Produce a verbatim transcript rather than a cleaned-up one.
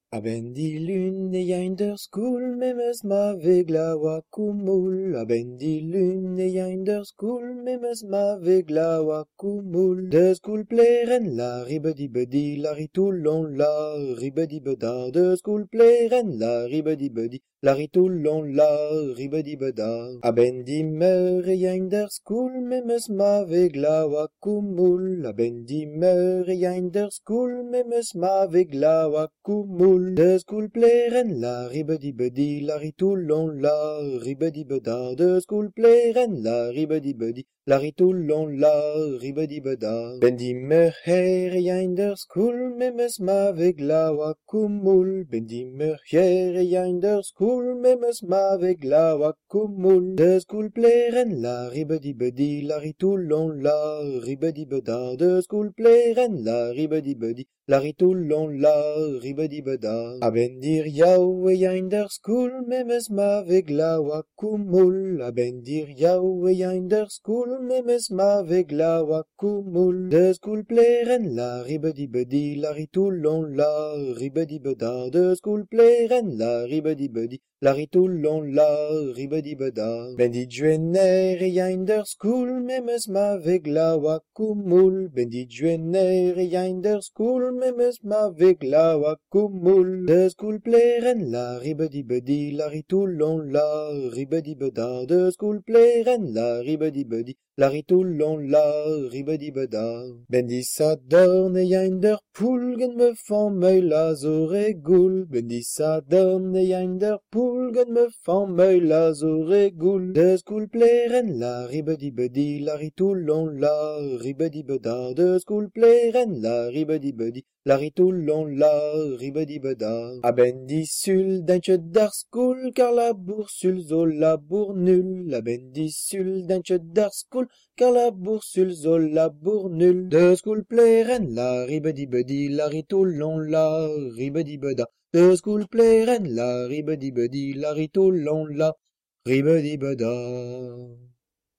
A ben di lun e yañ d'ur skol memes ma veg la oa koumoul. A ben di lun e yañ d'ur skol memes ma veg la oa koumoul. De skol pleren la ribedi bedi la ritoulon la ribedi beda. De skol pleren la ribedi bedi la ritoulon la ribedi beda. A ben di meur e yañ d'ur skol memes ma veg la oa koumoul. A ben di meur e yañ d'ur skol memes ma veg la oa koumoul. De skol pleren la ribedi bedi la ritoulon la ribedi beda. De skol pleren la ribedi bedi la ritoulon la ribedi beda. Ben di meur her e yañ d'ur skol memes ma veg la oa koumoul. Ben di meur hier e yañ d'ur skol memes ma veg la oa koumoul. De skol pleren la ribedi bedi la ritoulon la ribedi beda. De skol pleren la ribedi bedi la ritoulon la ribedi beda. A ben dir yaou e yañ d'ur skol memes ma veg la oa koumoul. A ben dir yaou e yañ d'ur skol memes ma veg la oa koumoul. De skol pleren la ribedi bedi la ritoulon la ribedi beda. De skol pleren la ribedi bedi la ritoulon la ribedi beda. Ben di juenner e yañ d'ur skol memes ma veg la oa koumoul. Ben di juenner e yañ d'ur skol memes ma veg la oa koumoul. De skol pleren la ribedi bedi la ritoulon la ribedi beda. De skol pleren la ribedi bedi la ritoulon la ribedi beda. Ben di sadorn e yañ d'ur poulgen me fan meuil la zoregoul. Ben di sadorn e yañ d'ur poulgen me fan meuil la zoregoul. De skol pleren la ribedi bedi la ritoulon la ribedi beda. De skol pleren la ribedi bedi la ritoulon la ribedi beda. A ben di sul d'enchet d'ar skol kar la boursul zo la bour nul. A ben di sul d'enchet d'ar skol kar la boursul zo la bour nul. De skol pleren la ribedi bedi la ritoulon la ribedi beda. De skol pleren la ribedi bedi la ritoulon la ribedi beda.